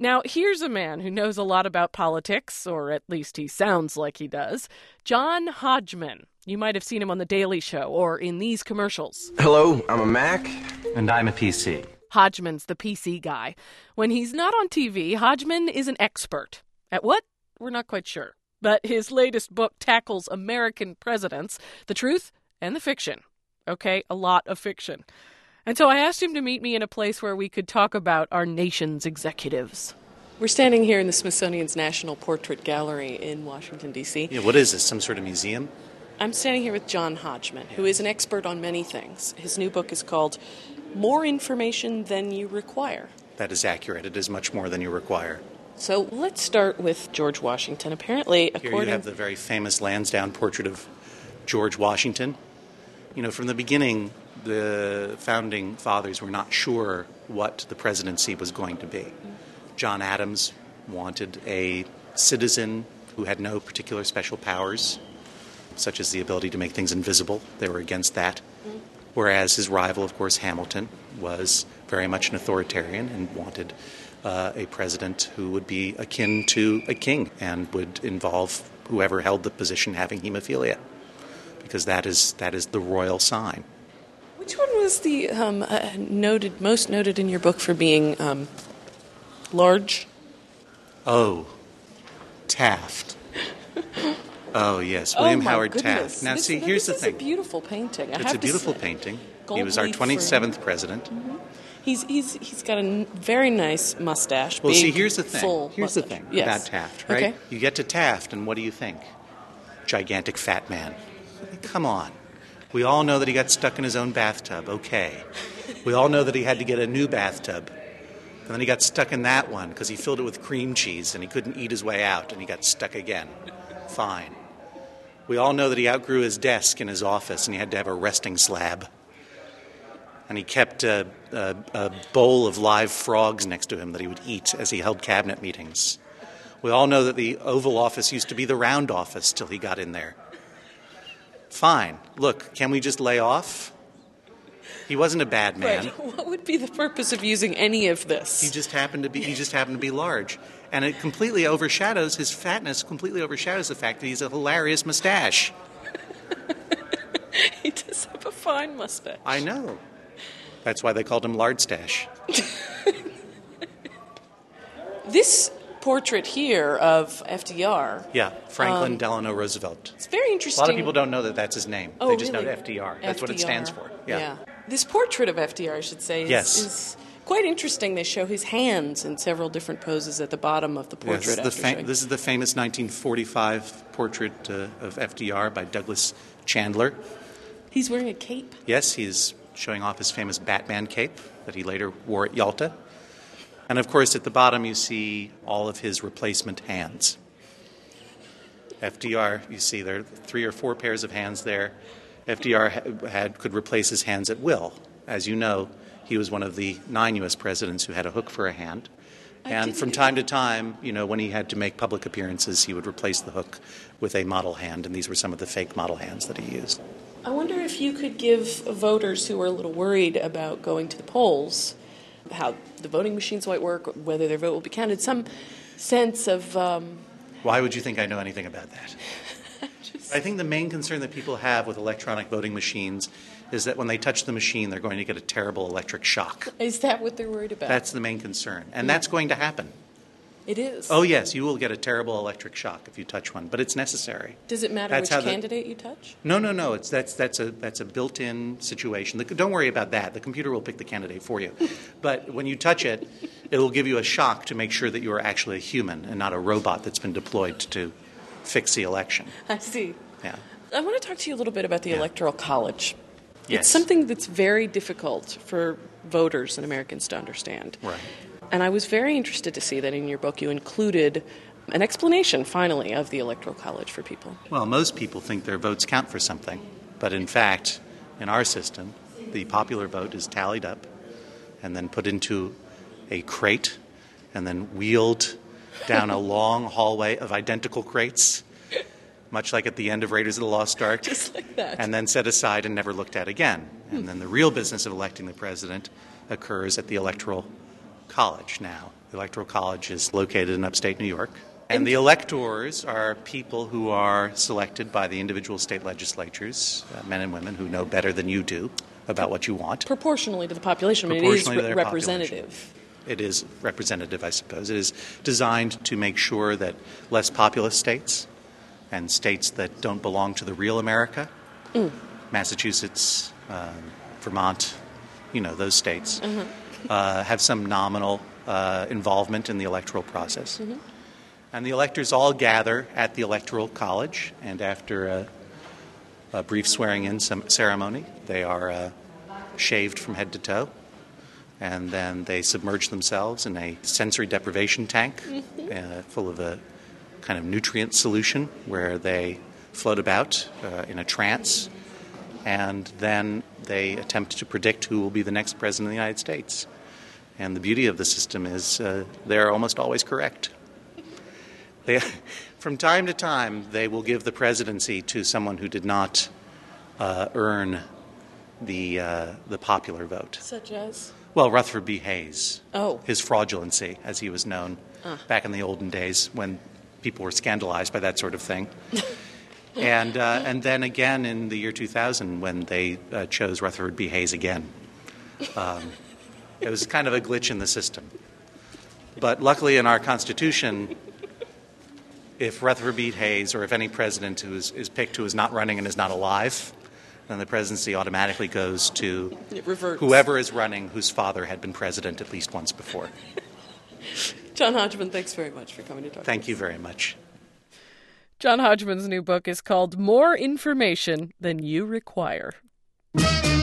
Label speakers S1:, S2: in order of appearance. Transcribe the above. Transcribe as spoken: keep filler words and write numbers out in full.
S1: Now, here's a man who knows a lot about politics, or at least he sounds like he does. John Hodgman. You might have seen him on The Daily Show or in these commercials.
S2: Hello, I'm a Mac.
S3: And I'm a P C.
S1: Hodgman's the P C guy. When he's not on T V, Hodgman is an expert. At what? We're not quite sure. But his latest book tackles American presidents, the truth and the fiction. Okay, a lot of fiction. And so I asked him to meet me in a place where we could talk about our nation's executives. We're standing here in the Smithsonian's National Portrait Gallery in Washington, D C
S3: Yeah, what is this, some sort of museum?
S1: I'm standing here with John Hodgman, who is an expert on many things. His new book is called More Information Than You Require.
S3: That is accurate. It is much more than you require.
S1: So let's start with George Washington. Apparently, according...
S3: Here you have the very famous Lansdowne portrait of George Washington. You know, from the beginning, the founding fathers were not sure what the presidency was going to be. John Adams wanted a citizen who had no particular special powers, such as the ability to make things invisible. They were against that. Whereas his rival, of course, Hamilton, was very much an authoritarian and wanted uh, a president who would be akin to a king and would involve whoever held the position having hemophilia, because that is that is the royal sign.
S1: Which one was the um, uh, noted most noted in your book for being um, large?
S3: Oh, Taft. Oh, yes, William
S1: oh, my
S3: Howard
S1: goodness.
S3: Taft. Now,
S1: this,
S3: see,
S1: no,
S3: here's
S1: this
S3: the thing.
S1: It's a beautiful painting. I
S3: It's
S1: have
S3: a beautiful
S1: to say.
S3: painting.
S1: Gold
S3: He was our
S1: leaf
S3: twenty-seventh
S1: frame.
S3: president.
S1: Mm-hmm. He's he's he's got a n- very nice mustache.
S3: Well,
S1: big,
S3: see, here's the thing.
S1: Full
S3: Here's
S1: mustache.
S3: the thing
S1: yes.
S3: about Taft, right?
S1: Okay.
S3: You get to Taft, and what do you think? Gigantic fat man. I mean, come on. We all know that he got stuck in his own bathtub. Okay. We all know that he had to get a new bathtub. And then he got stuck in that one because he filled it with cream cheese and he couldn't eat his way out and he got stuck again. Fine. We all know that he outgrew his desk in his office and he had to have a resting slab. And he kept a, a, a bowl of live frogs next to him that he would eat as he held cabinet meetings. We all know that the Oval Office used to be the round office till he got in there. Fine. Look, can we just lay off? He wasn't a bad man.
S1: Right. What would be the purpose of using any of this?
S3: He just happened to be he just happened to be large. And it completely overshadows his fatness, completely overshadows the fact that he's a hilarious mustache.
S1: He does have a fine mustache.
S3: I know. That's why they called him Lardstache.
S1: This portrait here of F D R.
S3: Yeah, Franklin
S1: Um,
S3: Delano Roosevelt.
S1: It's very
S3: A
S1: interesting.
S3: lot of people don't know that that's his name.
S1: Oh,
S3: they just
S1: really?
S3: know F D R. That's what it
S1: F D R.
S3: stands for. Yeah.
S1: This portrait of F D R, I should say, is,
S3: Yes.
S1: is quite interesting. They show his hands in several different poses at the bottom of the
S3: Yes,
S1: portrait.
S3: the
S1: after
S3: fa-
S1: showing-
S3: this is the famous nineteen forty-five portrait uh, of F D R by Douglas Chandler.
S1: He's wearing a cape.
S3: Yes, he's showing off his famous Batman cape that he later wore at Yalta. And, of course, at the bottom you see all of his replacement hands. F D R, you see there are three or four pairs of hands there. F D R ha- had could replace his hands at will. As you know, he was one of the nine U S presidents who had a hook for a hand.
S1: I
S3: And
S1: didn't
S3: from
S1: know
S3: time to time, you know, when he had to make public appearances, he would replace the hook with a model hand, and these were some of the fake model hands that he used.
S1: I wonder if you could give voters who are a little worried about going to the polls, how the voting machines might work, whether their vote will be counted, some sense of... Um,
S3: Why would you think I know anything about that?
S1: just,
S3: I think the main concern that people have with electronic voting machines is that when they touch the machine, they're going to get a terrible electric shock.
S1: is that what they're worried about?
S3: That's the main concern. And that's going to happen.
S1: It is.
S3: Oh, yes, you will get a terrible electric shock if you touch one, but it's necessary.
S1: Does it matter
S3: That's how
S1: which
S3: the-
S1: candidate you touch?
S3: No, no, no. It's that's that's a that's a built-in situation. The, don't worry about that. The computer will pick the candidate for you. But when you touch it, it will give you a shock to make sure that you are actually a human and not a robot that's been deployed to fix the election.
S1: I see.
S3: Yeah.
S1: I want to talk to you a little bit about the
S3: Yeah.
S1: Electoral College.
S3: Yes.
S1: It's something that's very difficult for voters and Americans to understand.
S3: Right.
S1: And I was very interested to see that in your book you included an explanation, finally, of the Electoral College for people.
S3: Well, most people think their votes count for something. But in fact, in our system, the popular vote is tallied up and then put into a crate and then wheeled down a long hallway of identical crates, much like at the end of Raiders of the Lost Ark.
S1: Just like that.
S3: And then set aside and never looked at again. And then the real business of electing the president occurs at the Electoral college now. The Electoral College is located in upstate New York. And the electors are people who are selected by the individual state legislatures, uh, men and women who know better than you do about what you want.
S1: Proportionally to the population. I mean, it is re- representative.
S3: Population. It is representative, I suppose. It is designed to make sure that less populous states and states that don't belong to the real America, mm. Massachusetts, uh, Vermont, you know, those states, mm-hmm. uh, have some nominal uh, involvement in the electoral process. Mm-hmm. And the electors all gather at the Electoral College, and after a, a brief swearing-in ceremony, they are uh, shaved from head to toe, and then they submerge themselves in a sensory deprivation tank mm-hmm. uh, full of a kind of nutrient solution where they float about uh, in a trance, and then they attempt to predict who will be the next president of the United States. And the beauty of the system is uh, they're almost always correct. They, from time to time, they will give the presidency to someone who did not uh, earn the uh, the popular vote.
S1: Such as?
S3: Well, Rutherford B. Hayes.
S1: Oh.
S3: His fraudulency, as he was known uh. back in the olden days when people were scandalized by that sort of thing. and uh, and then again in the year two thousand when they uh, chose Rutherford B. Hayes again. Um, it was kind of a glitch in the system. But luckily in our Constitution, if Rutherford B. Hayes or if any president who is, is picked who is not running and is not alive, then the presidency automatically goes to whoever is running whose father had been president at least once before.
S1: John Hodgman, thanks very much for coming to talk.
S3: Thank you very much.
S1: John Hodgman's new book is called More Information Than You Require.